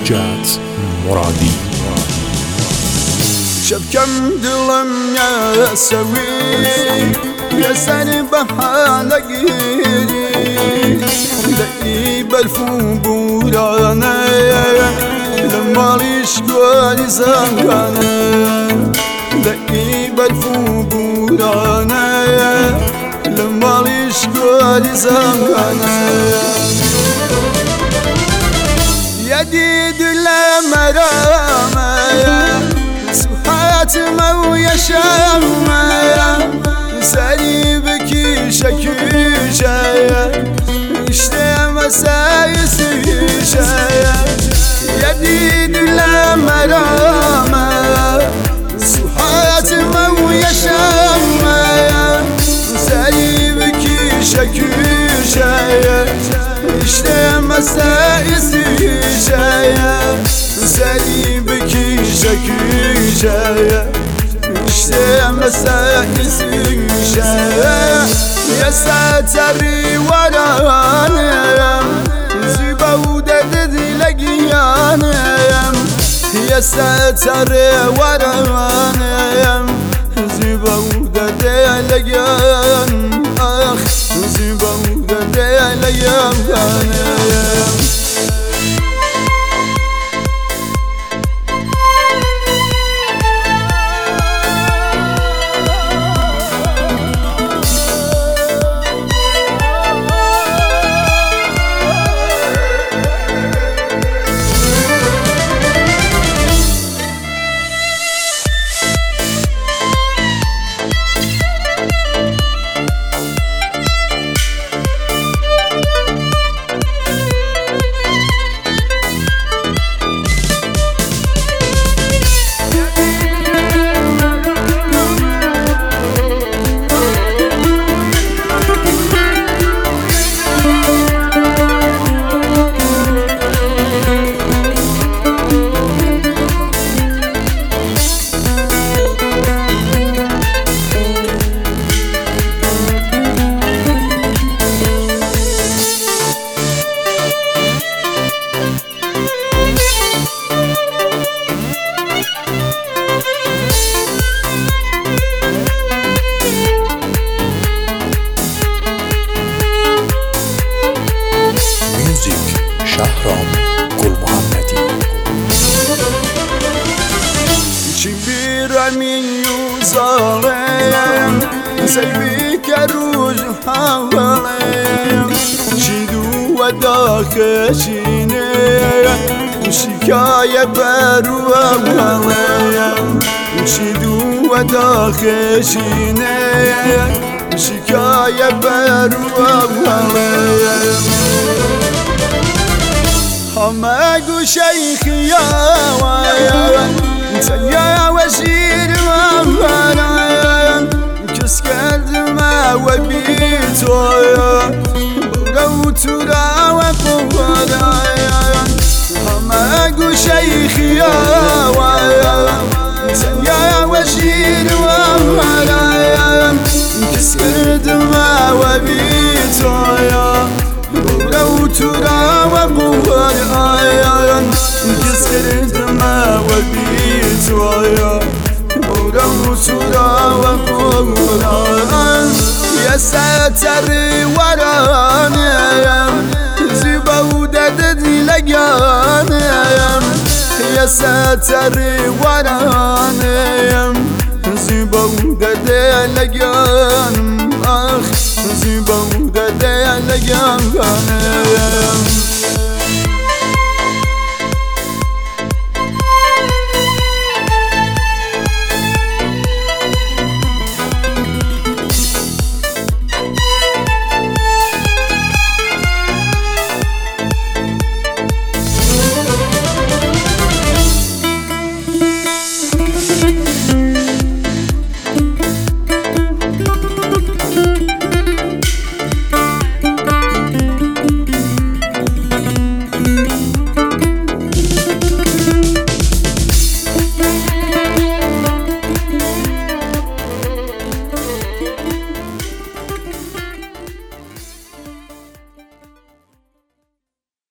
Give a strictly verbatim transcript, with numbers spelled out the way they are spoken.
جات مرادی شبكم دلم يا سوي يا سني بحالة قيري دقي بالفو بورانا لما ليش قولي زنغانا دقي بالفو بورانا لما ليش قولي زنغانا يا ديد لمرامة سوحاتما ويشامة سريبكي شكيشة اشتام سايسيشة يديد لمرامة سوحاتما ويشامة سريبكي شكيشة اشتام سايسيشة سريبكي شكيشة اشتام سايسيشة يا ساتري ورانا زيبا ودد لقيانا يا ساتري ورانا زيبا ودد لقيانا اخ زيبا ودد لقيانا شهرام گل محمدی شبير من يوزالين سيبك روج حوالين شدو وداخشيني شكاية برو أولين شدو وداخشيني شكاية برو أولين هماقو شيخ يا ويا يا وزير مهران كسكت ما وبيتو بغوت راوقورايا هماقو شيخ يا ويا يا وزير مهران كسكت ما وبيتو بغوت راوقورايا كسكت ما وبيتو يا ساتر ورانا زيبا ودد لقانا يا ساتر ورانا زيبا ودد لقانا اخ زيبا ودد لقانا